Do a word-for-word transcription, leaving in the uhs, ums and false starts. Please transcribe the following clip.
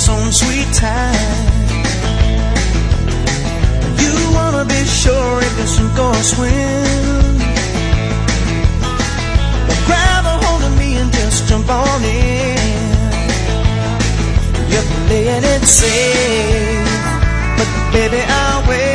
its own sweet time. You wanna be sure it can sink or swim, but grab a hold of me and just jump on in. You're playing it safe, but baby I'll wait.